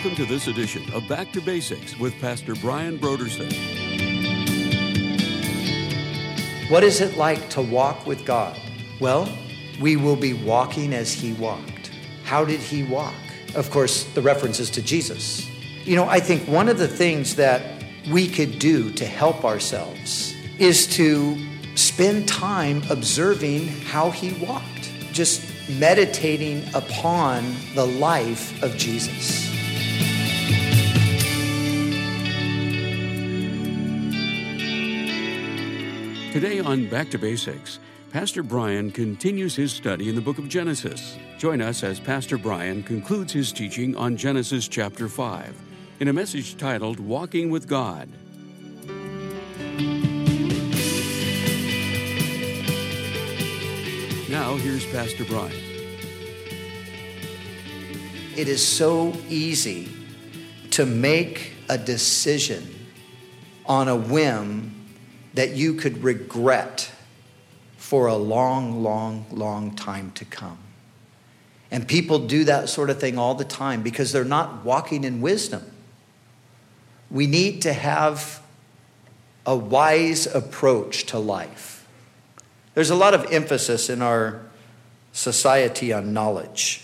Welcome to this edition of Back to Basics with Pastor Brian Brodersen. What is it like to walk with God? Well, we will be walking as he walked. How did he walk? Of course, the reference is to Jesus. I think one of the things that we could do to help ourselves is to spend time observing how he walked, just meditating upon the life of Jesus. Today on Back to Basics, Pastor Brian continues his study in the book of Genesis. Join us as Pastor Brian concludes his teaching on Genesis chapter 5 in a message titled Walking with God. Now, here's Pastor Brian. It is so easy to make a decision on a whim that you could regret for a long, long, long time to come. And people do that sort of thing all the time because they're not walking in wisdom. We need to have a wise approach to life. There's a lot of emphasis in our society on knowledge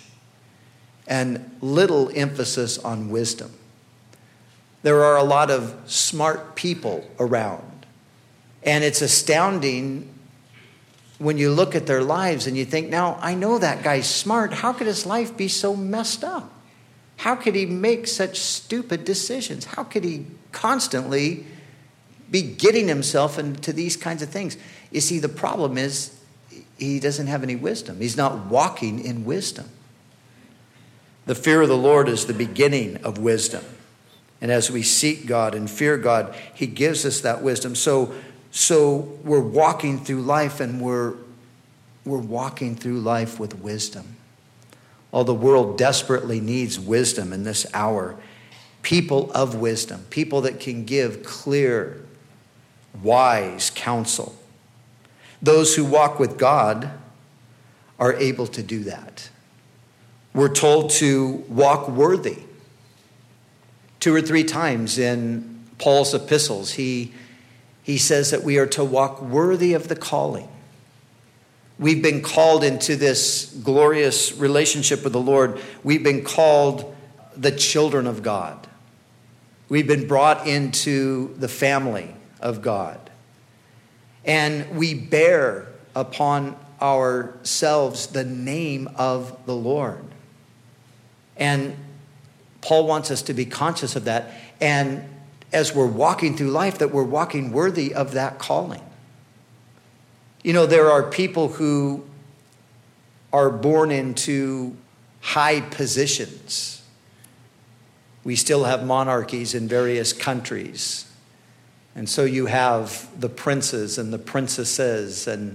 and little emphasis on wisdom. There are a lot of smart people around. And it's astounding when you look at their lives and you think, now, I know that guy's smart. How could his life be so messed up? How could he make such stupid decisions? How could he constantly be getting himself into these kinds of things? You see, the problem is he doesn't have any wisdom. He's not walking in wisdom. The fear of the Lord is the beginning of wisdom. And as we seek God and fear God, he gives us that wisdom. So we're walking through life, and we're walking through life with wisdom. All the world desperately needs wisdom in this hour. People of wisdom, people that can give clear, wise counsel. Those who walk with God are able to do that. We're told to walk worthy. 2 or 3 times in Paul's epistles, he says that we are to walk worthy of the calling. We've been called into this glorious relationship with the Lord. We've been called the children of God. We've been brought into the family of God. And we bear upon ourselves the name of the Lord. And Paul wants us to be conscious of that. And as we're walking through life, that we're walking worthy of that calling. There are people who are born into high positions. We still have monarchies in various countries. And so you have the princes and the princesses and,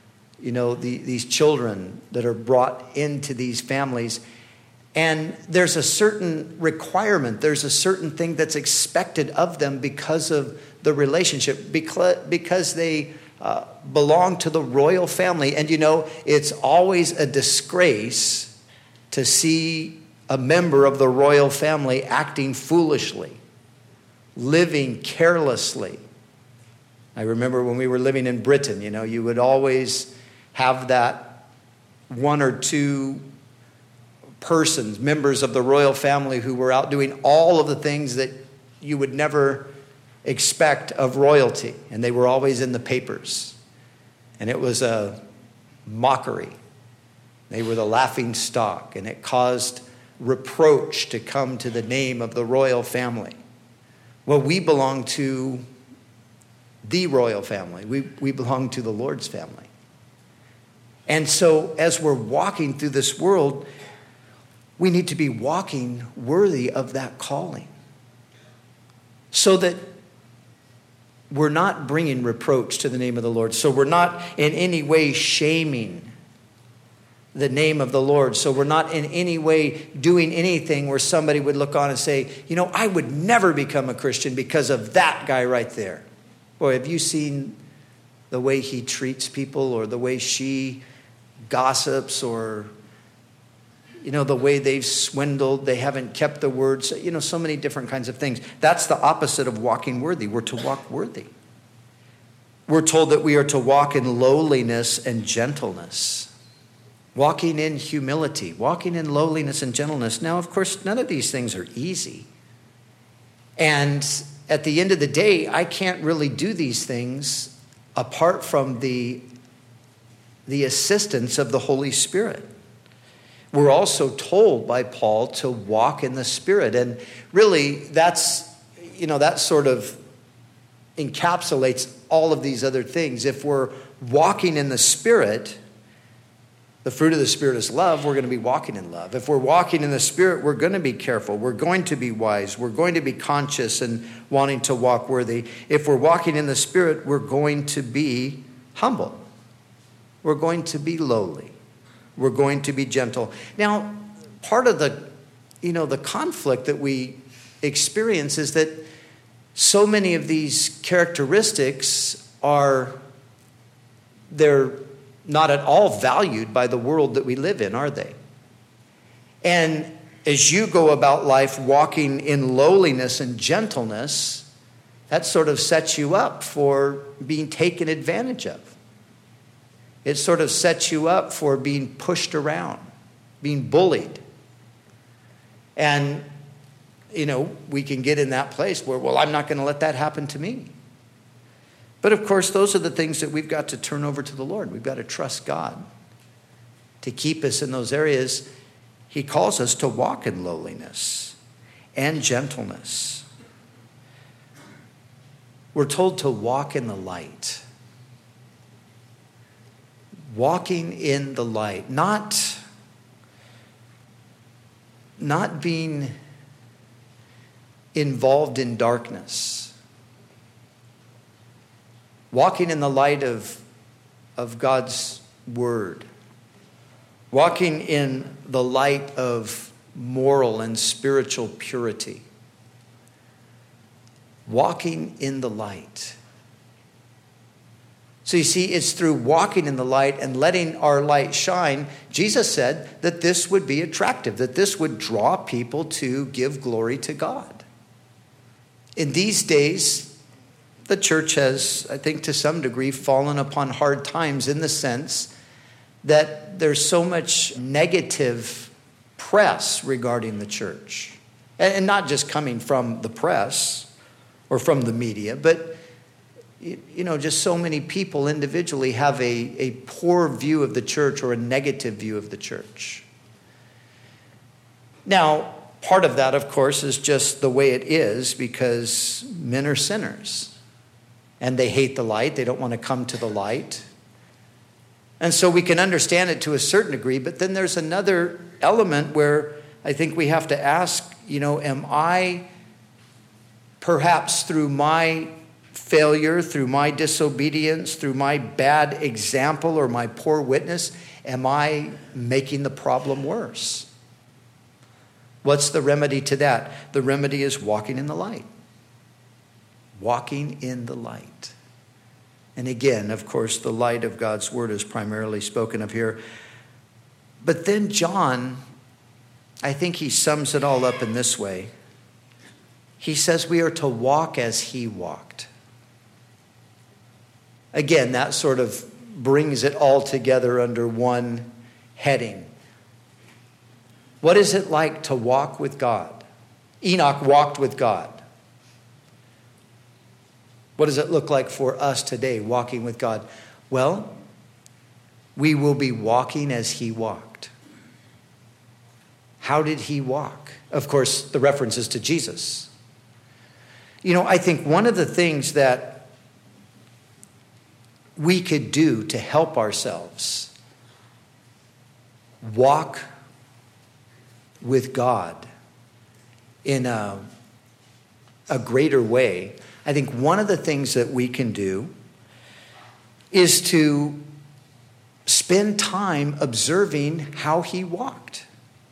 these children that are brought into these families. And there's a certain requirement. There's a certain thing that's expected of them because of the relationship, because they belong to the royal family. And it's always a disgrace to see a member of the royal family acting foolishly, living carelessly. I remember when we were living in Britain, you would always have that 1 or 2 persons, members of the royal family, who were out doing all of the things that you would never expect of royalty. And they were always in the papers. And it was a mockery. They were the laughing stock. And it caused reproach to come to the name of the royal family. Well, we belong to the royal family. We belong to the Lord's family. And so as we're walking through this world, we need to be walking worthy of that calling, so that we're not bringing reproach to the name of the Lord. So we're not in any way shaming the name of the Lord. So we're not in any way doing anything where somebody would look on and say, I would never become a Christian because of that guy right there. Boy, have you seen the way he treats people, or the way she gossips, or the way they've swindled, they haven't kept the words, so many different kinds of things. That's the opposite of walking worthy. We're to walk worthy. We're told that we are to walk in lowliness and gentleness. Walking in humility, walking in lowliness and gentleness. Now, of course, none of these things are easy. And at the end of the day, I can't really do these things apart from the assistance of the Holy Spirit. We're also told by Paul to walk in the Spirit. And really, that sort of encapsulates all of these other things. If we're walking in the Spirit, the fruit of the Spirit is love, we're going to be walking in love. If we're walking in the Spirit, we're going to be careful. We're going to be wise. We're going to be conscious and wanting to walk worthy. If we're walking in the Spirit, we're going to be humble. We're going to be lowly. We're going to be gentle. Now, part of the conflict that we experience is that so many of these characteristics they're not at all valued by the world that we live in, are they? And as you go about life walking in lowliness and gentleness, that sort of sets you up for being taken advantage of. It sort of sets you up for being pushed around, being bullied. And, we can get in that place where, I'm not going to let that happen to me. But of course, those are the things that we've got to turn over to the Lord. We've got to trust God to keep us in those areas. He calls us to walk in lowliness and gentleness. We're told to walk in the light. Walking in the light, not being involved in darkness. Walking in the light of God's word. Walking in the light of moral and spiritual purity. Walking in the light. So you see, it's through walking in the light and letting our light shine, Jesus said that this would be attractive, that this would draw people to give glory to God. In these days, the church has, I think to some degree, fallen upon hard times in the sense that there's so much negative press regarding the church. And not just coming from the press or from the media, but just so many people individually have a poor view of the church or a negative view of the church. Now, part of that, of course, is just the way it is because men are sinners. And they hate the light. They don't want to come to the light. And so we can understand it to a certain degree. But then there's another element where I think we have to ask, am I perhaps through my failure, through my disobedience, through my bad example or my poor witness, am I making the problem worse? What's the remedy to that? The remedy is walking in the light. Walking in the light. And again, of course, the light of God's word is primarily spoken of here. But then John, I think he sums it all up in this way. He says we are to walk as he walked. Again, that sort of brings it all together under one heading. What is it like to walk with God? Enoch walked with God. What does it look like for us today, walking with God? Well, we will be walking as he walked. How did he walk? Of course, the reference is to Jesus. I think one of the things that we could do to help ourselves walk with God in a greater way, I think one of the things that we can do is to spend time observing how he walked.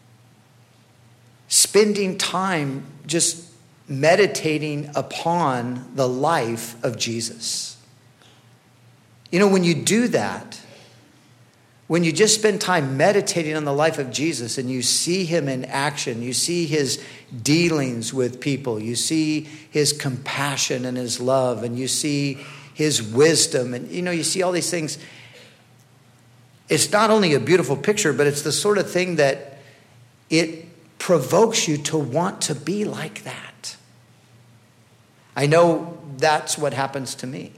Spending time just meditating upon the life of Jesus. When you do that, when you just spend time meditating on the life of Jesus and you see him in action, you see his dealings with people, you see his compassion and his love, and you see his wisdom, and you see all these things. It's not only a beautiful picture, but it's the sort of thing that it provokes you to want to be like that. I know that's what happens to me.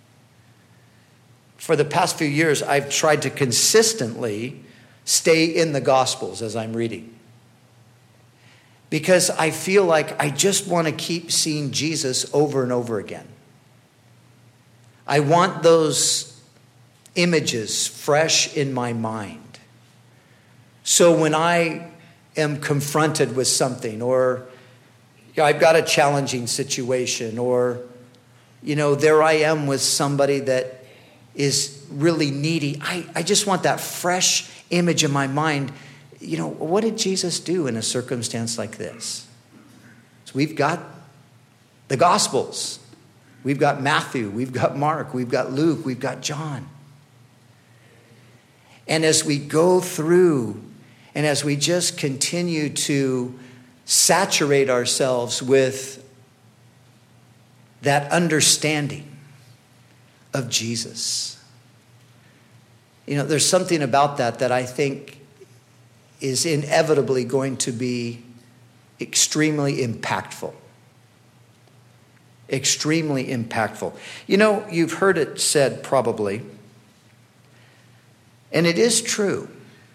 For the past few years, I've tried to consistently stay in the Gospels as I'm reading, because I feel like I just want to keep seeing Jesus over and over again. I want those images fresh in my mind. So when I am confronted with something, or I've got a challenging situation, or there I am with somebody that is really needy, I just want that fresh image in my mind. What did Jesus do in a circumstance like this? So we've got the Gospels. We've got Matthew, we've got Mark, we've got Luke, we've got John. And as we go through, and as we just continue to saturate ourselves with that understanding of Jesus, there's something about that I think is inevitably going to be extremely impactful. Extremely impactful. You've heard it said probably, and it is true.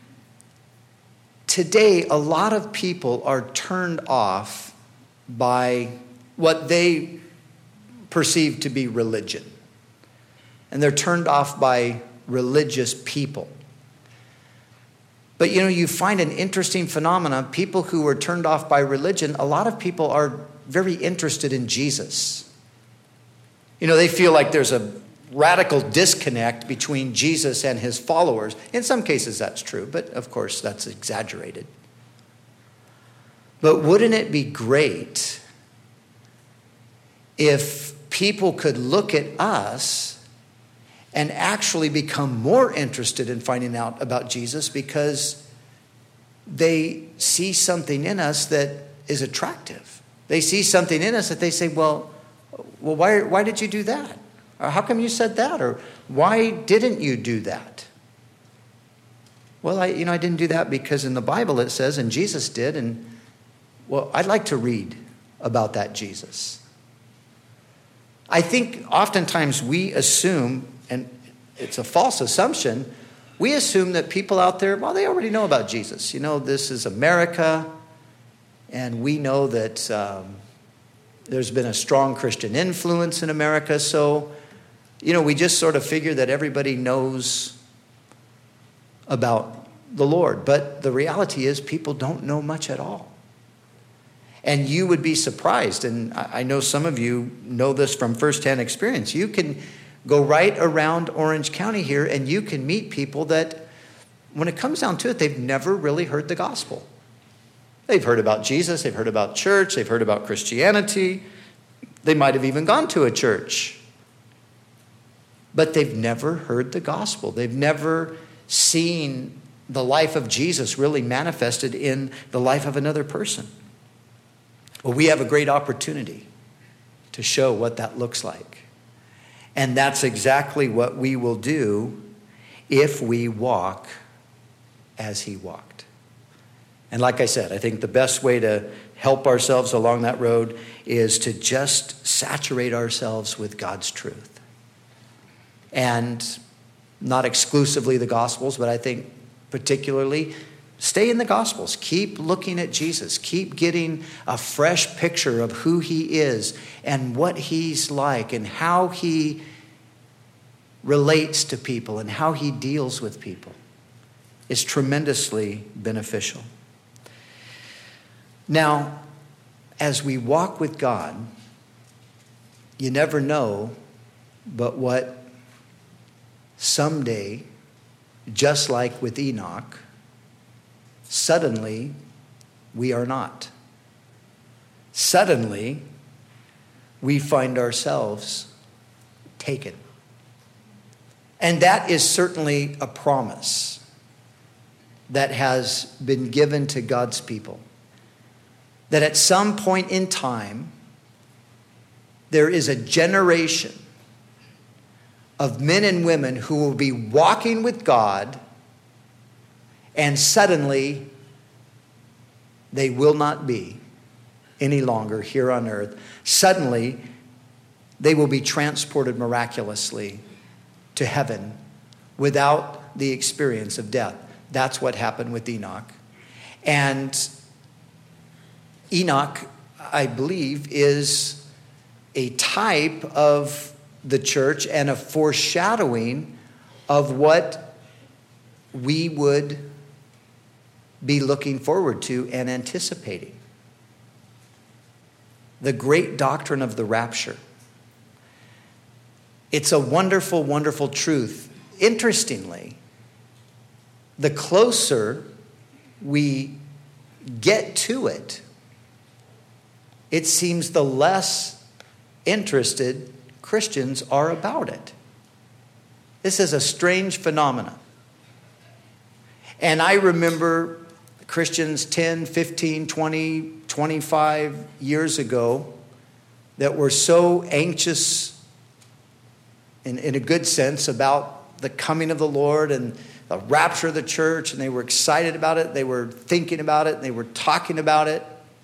Today, a lot of people are turned off by what they perceive to be religion. And they're turned off by religious people. But you find an interesting phenomenon. People who are turned off by religion, a lot of people are very interested in Jesus. They feel like there's a radical disconnect between Jesus and his followers. In some cases that's true, but of course that's exaggerated. But wouldn't it be great if people could look at us and actually become more interested in finding out about Jesus, because they see something in us that is attractive. They see something in us that they say, well, why did you do that? Or how come you said that? Or why didn't you do that? Well, I didn't do that because in the Bible it says, and Jesus did, and well, I'd like to read about that Jesus. I think oftentimes we assume, and it's a false assumption, we assume that people out there, well, they already know about Jesus. This is America, and we know that there's been a strong Christian influence in America, so, we just sort of figure that everybody knows about the Lord. But the reality is people don't know much at all. And you would be surprised, and I know some of you know this from firsthand experience. You can go right around Orange County here, and you can meet people that, when it comes down to it, they've never really heard the gospel. They've heard about Jesus, they've heard about church, they've heard about Christianity. They might have even gone to a church. But they've never heard the gospel. They've never seen the life of Jesus really manifested in the life of another person. Well, we have a great opportunity to show what that looks like. And that's exactly what we will do if we walk as he walked. And like I said, I think the best way to help ourselves along that road is to just saturate ourselves with God's truth. And not exclusively the Gospels, but I think particularly stay in the Gospels. Keep looking at Jesus. Keep getting a fresh picture of who he is and what he's like and how he relates to people and how he deals with people. It's tremendously beneficial. Now, as we walk with God, you never know but what someday, just like with Enoch, suddenly we are not. Suddenly, we find ourselves taken. And that is certainly a promise. that has been given to God's people. That at some point in time, there is a generation of men and women who will be walking with God, and suddenly they will not be any longer here on earth. Suddenly, they will be transported miraculously to heaven without the experience of death. That's what happened with Enoch. And Enoch, I believe, is a type of the church and a foreshadowing of what we would be looking forward to and anticipating. The great doctrine of the rapture. It's a wonderful, wonderful truth. Interestingly, the closer we get to it, it seems the less interested Christians are about it. This is a strange phenomenon. And I remember Christians 10, 15, 20, 25 years ago that were so anxious, in a good sense, about the coming of the Lord and the rapture of the church, and they were excited about it, they were thinking about it, and they were talking about it.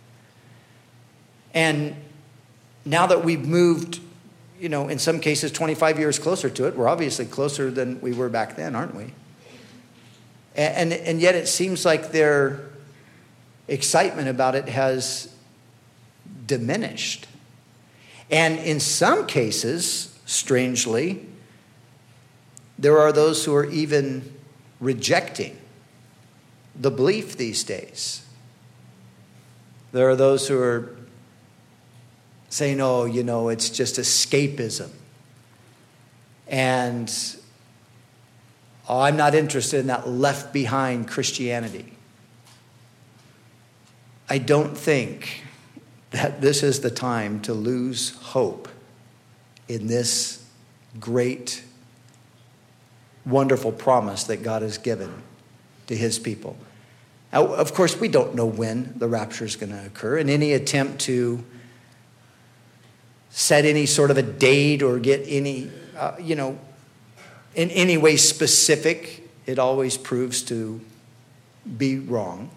And now that we've moved, in some cases 25 years closer to it, we're obviously closer than we were back then, aren't we? And yet it seems like their excitement about it has diminished. And in some cases, strangely, there are those who are even rejecting the belief these days. There are those who are saying, it's just escapism. And I'm not interested in that left behind Christianity. I don't think that this is the time to lose hope in this great, wonderful promise that God has given to his people. Now, of course, we don't know when the rapture is going to occur, and any attempt to set any sort of a date or get any, in any way specific, it always proves to be wrong.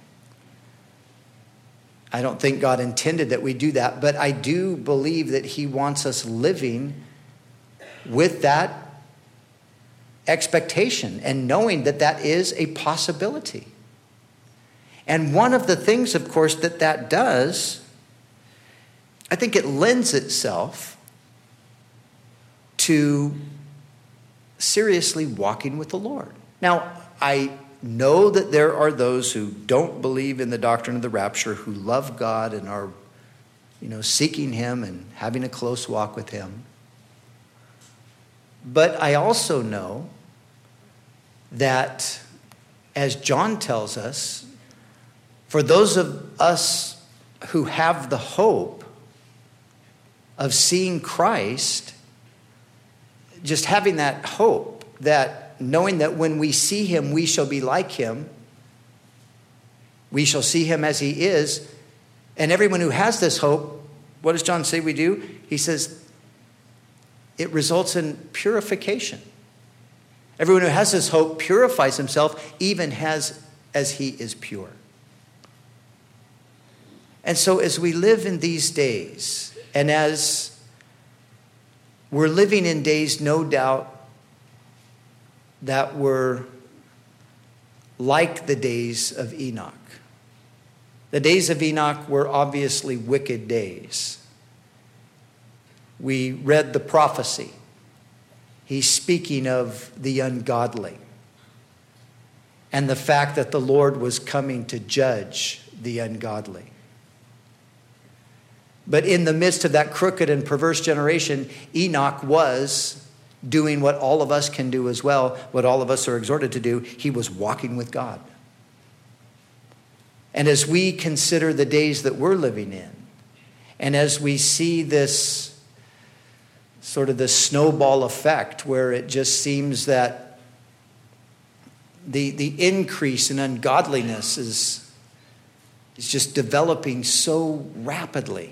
I don't think God intended that we do that, but I do believe that he wants us living with that expectation and knowing that that is a possibility. And one of the things, of course, that does, I think it lends itself to seriously walking with the Lord. Now, I know that there are those who don't believe in the doctrine of the rapture, who love God and are, seeking him and having a close walk with him. But I also know that, as John tells us, for those of us who have the hope of seeing Christ, just having that hope, that knowing that when we see him, we shall be like him. We shall see him as he is. And everyone who has this hope, what does John say we do? He says it results in purification. Everyone who has this hope purifies himself, even as he is pure. And so as we live in these days, and as we're living in days, no doubt, that were like the days of Enoch. The days of Enoch were obviously wicked days. We read the prophecy. He's speaking of the ungodly and the fact that the Lord was coming to judge the ungodly. But in the midst of that crooked and perverse generation, Enoch was doing what all of us can do as well, what all of us are exhorted to do. He was walking with God. And as we consider the days that we're living in, and as we see this sort of the snowball effect where it just seems that the increase in ungodliness is just developing so rapidly.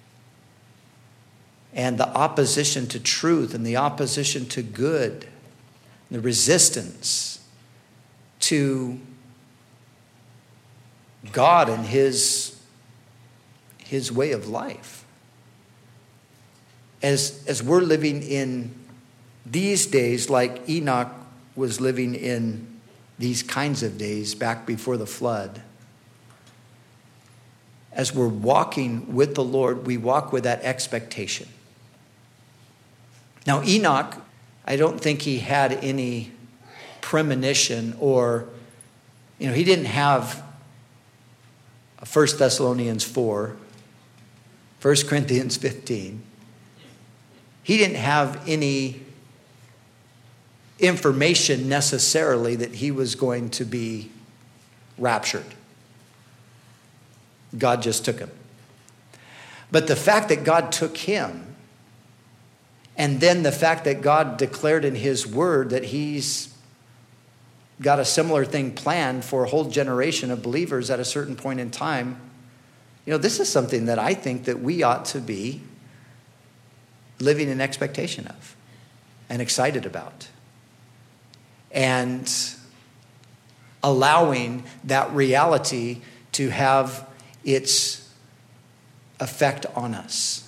And the opposition to truth and the opposition to good, the resistance to God and His way of life. As we're living in these days, like Enoch was living in these kinds of days back before the flood, as we're walking with the Lord, we walk with that expectation. Now, Enoch, I don't think he had any premonition or, he didn't have 1 Thessalonians 4, 1 Corinthians 15. He didn't have any information necessarily that he was going to be raptured. God just took him. But the fact that God took him, and then the fact that God declared in His word that He's got a similar thing planned for a whole generation of believers at a certain point in time, this is something that I think that we ought to be living in expectation of and excited about. And allowing that reality to have its effect on us.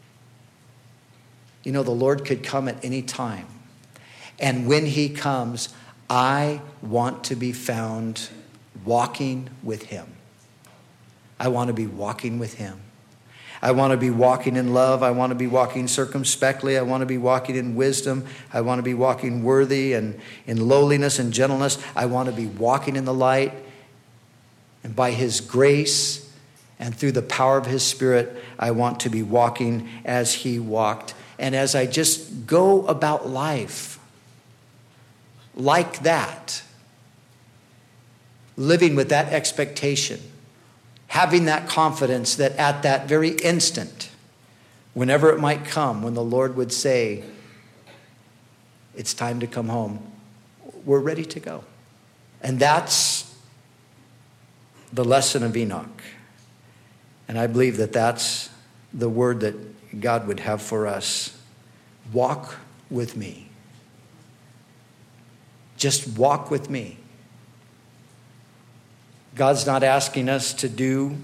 The Lord could come at any time. And when He comes, I want to be found walking with Him. I want to be walking with Him. I want to be walking in love. I want to be walking circumspectly. I want to be walking in wisdom. I want to be walking worthy and in lowliness and gentleness. I want to be walking in the light. And by His grace and through the power of His Spirit, I want to be walking as He walked. And as I just go about life like that, living with that expectation, having that confidence that at that very instant, whenever it might come, when the Lord would say, it's time to come home, we're ready to go. And that's the lesson of Enoch. And I believe that that's the word that God would have for us. Walk with me. Just walk with me. God's not asking us to do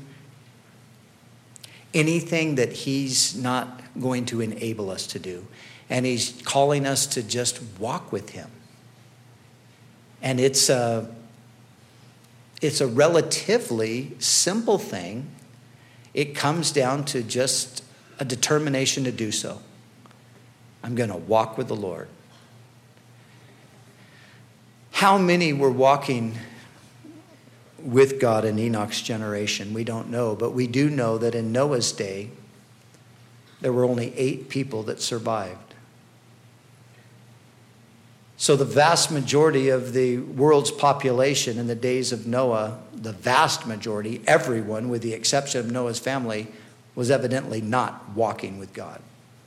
anything that He's not going to enable us to do. And He's calling us to just walk with Him. And it's a relatively simple thing. It comes down to just a determination to do so. I'm going to walk with the Lord. How many were walking with God in Enoch's generation? We don't know, but we do know that in Noah's day, there were only 8 people that survived. So the vast majority of the world's population in the days of Noah, the vast majority, everyone with the exception of Noah's family, was evidently not walking with God.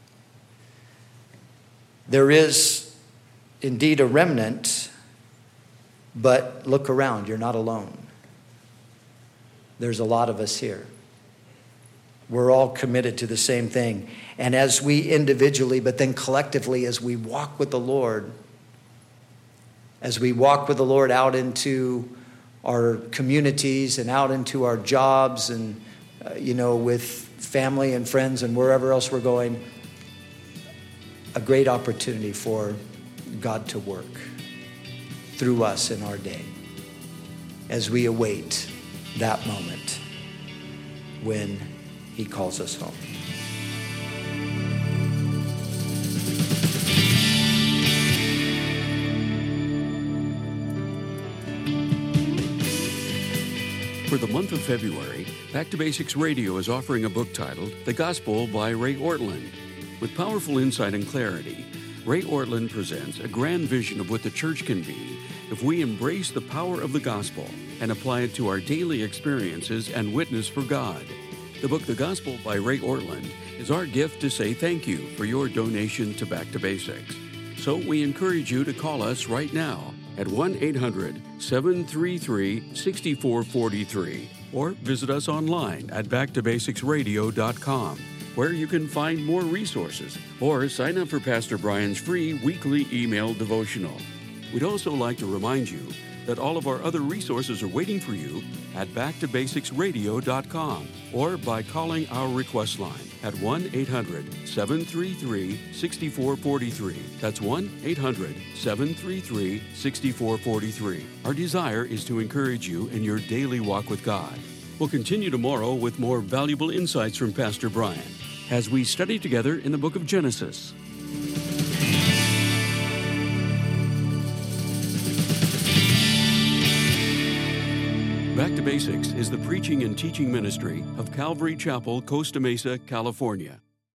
There is indeed a remnant, but look around, you're not alone. There's a lot of us here. We're all committed to the same thing. And as we individually, but then collectively, as we walk with the Lord, out into our communities and out into our jobs and, with family and friends and wherever else we're going, a great opportunity for God to work through us in our day as we await that moment when He calls us home. For the month of February, Back to Basics Radio is offering a book titled The Gospel by Ray Ortlund. With powerful insight and clarity, Ray Ortlund presents a grand vision of what the church can be if we embrace the power of the gospel and apply it to our daily experiences and witness for God. The book The Gospel by Ray Ortlund is our gift to say thank you for your donation to Back to Basics. So we encourage you to call us right now at 1-800-733-6443 or visit us online at backtobasicsradio.com, where you can find more resources or sign up for Pastor Brian's free weekly email devotional. We'd also like to remind you that all of our other resources are waiting for you at backtobasicsradio.com or by calling our request line at 1-800-733-6443. That's 1-800-733-6443. Our desire is to encourage you in your daily walk with God. We'll continue tomorrow with more valuable insights from Pastor Brian as we study together in the book of Genesis. Back to Basics is the preaching and teaching ministry of Calvary Chapel, Costa Mesa, California.